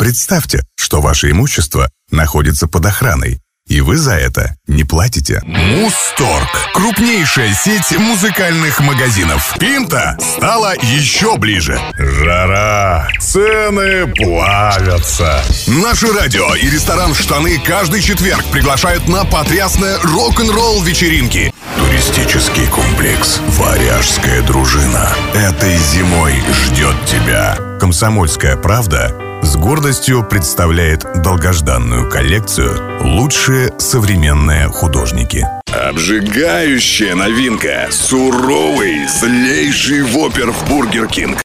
Представьте, что ваше имущество находится под охраной, и вы за это не платите. Музторг. Крупнейшая сеть музыкальных магазинов. Пинта стала еще ближе. Жара. Цены плавятся. Наше радио и ресторан «Штаны» каждый четверг приглашают на потрясные рок-н-ролл вечеринки. Туристический комплекс «Варяжская дружина» этой зимой ждет тебя. «Комсомольская правда» с гордостью представляет долгожданную коллекцию «Лучшие современные художники». Обжигающая новинка. Суровый, злейший воппер в Бургер Кинг.